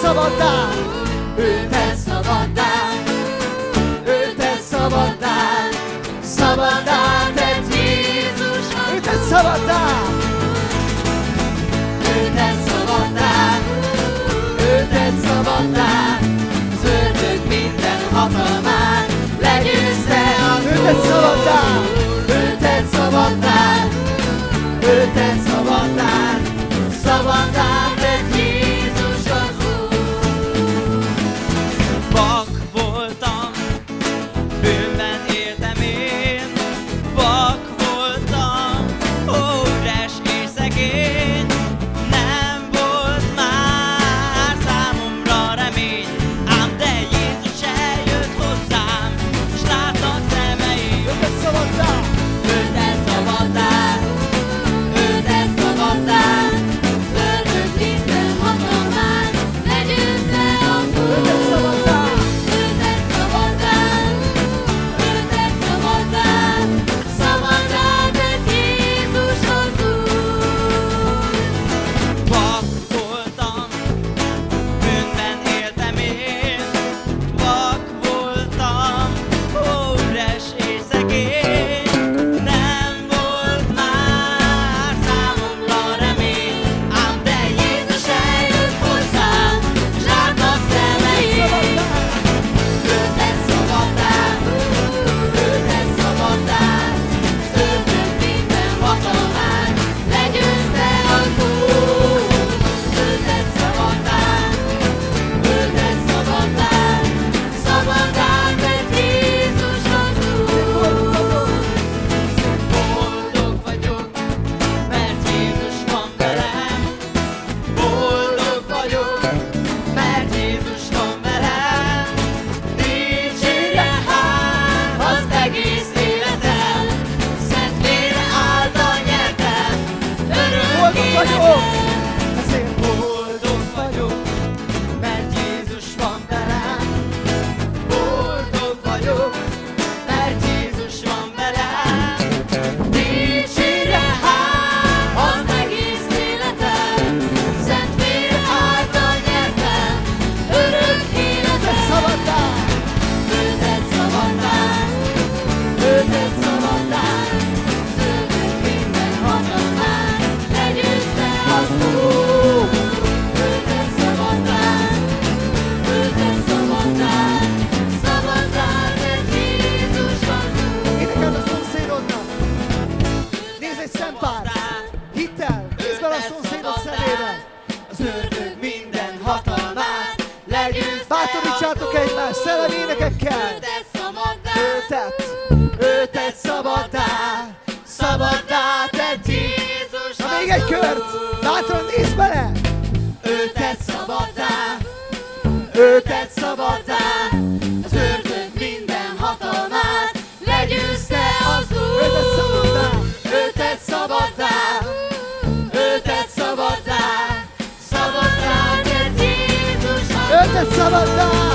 szabaddá, ő tett szabaddá, ő tett szabaddá, szabaddá tett Jézus, ő tett szabaddá, ő tett szabaddá, ő tett szabaddá, az ördög minden hatalmát legyőzte az Úr. Ő tett szabaddá, ő tett szabaddá, ő tett szabaddá, szabaddá tett Jézus az Úr. Vak voltam, bűnben éltem én, vak voltam, óres és szegény, nem volt már számomra remény, ám de Jézus eljött hozzám, s látnak szemeim. Ő tett szabaddá, Ő tett szabaddá, ő tett szabaddá, az ördög minden hatalmát legyőzte az Úr. ő tett szabaddá, Ő tett szabaddá, ő tett szabaddá, szabaddá tett Jézus az Úr. Vak voltam, bűnben éltem én, vak voltam, óres és szegény, nem volt már számomra remény, ám de Jézus eljött hozzám, s látnak szemeim. Ő tett szabaddá, ő tett szabaddá, az ördög minden hatalmát legyőzte az Úr. Ő tett szabaddá, ő tett szabaddá, szabaddá tett Jézus az Úr. Boldog vagyok, mert Jézus van velem. Boldog vagyok, mert Jézus van velem. Dicsérje hát az egész életem, szent vére által nyertem, örök életem. ezért Boldog vagyok, mert Jézus van velem. Boldog vagyok, mert Jézus van velem. Dicsérje hát az egész életem, szent vére által nyertem, örök életem. szabaddá, Ő tett szabaddá, ő tett szabaddá, az ördög minden hatalmát legyőzte az Úr. Ő tett szabaddá, ő tett szabaddá, szabaddá tett Jézus az Úr. énekel a szomszédodnak. Nézz egy szempár, hidd el, nézd bele a szomszédod szemébe. Az ördög minden hatalmát legyőzte. Bátorítsátok egymást szellemi énekekkel. Ő tett szabaddá, Ő tett szabaddá, szabaddá tett Jézus Na még egy kört, bátran nézd bele. Ő tett szabaddá, Ő tett szabaddá, az ördög minden hatalmát legyőzte az ő tett Úr. szabaddá, Ő tett szabaddá, ő tett szabaddá, szabaddá tett Jézus az ő tett szabaddá.